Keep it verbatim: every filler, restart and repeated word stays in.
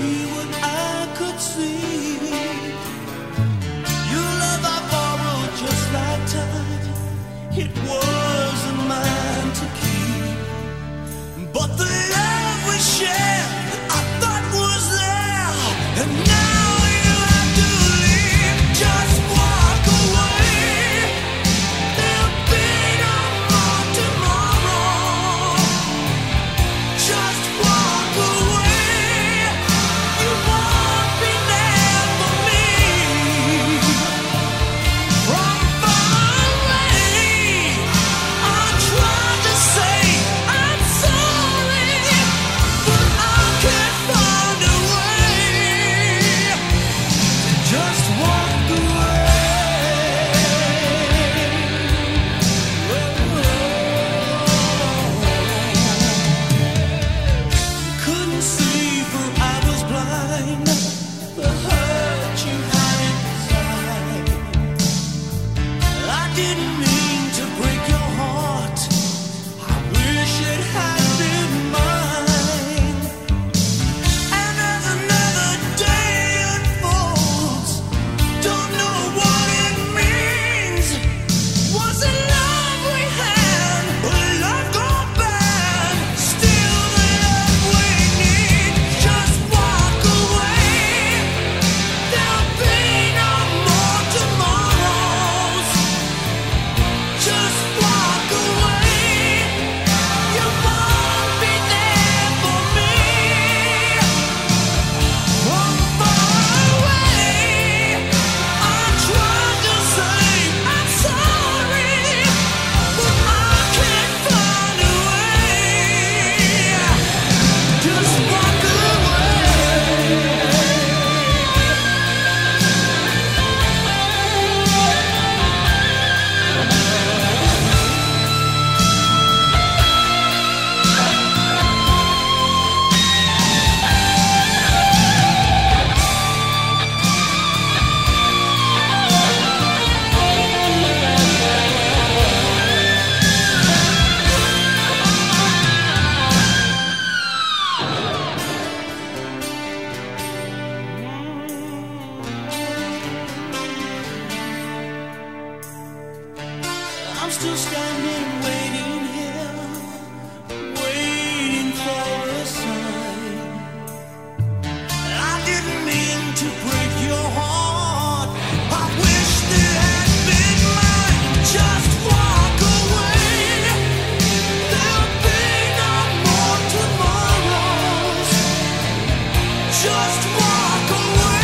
what I could see. Your love I borrowed just like time. It wasn't mine to keep. But the love we shared, I thought was there. And now you have to leave. Just walk away. There'll be no more tomorrow. Just walk away. You won't be there for me. From far away, I tried to say I'm sorry, but I can't find a way. Just walk away. Couldn't see for I was blind. The hurt you had inside. I didn't mean to break your heart. I wish it had been mine. And as another day unfolds, don't know what it means. Was it love we had, or love gone bad? Still the love we need. Just walk away. There'll be no more tomorrows. Just walk away. You won't be there for me. From far away, I tried to say I'm sorry, but I can't find a way. Just walk away. I'm still standing, waiting here, waiting for a sign. I didn't mean to break your heart. I wish that had been mine. Just walk away. There'll be no more tomorrows. Just walk away.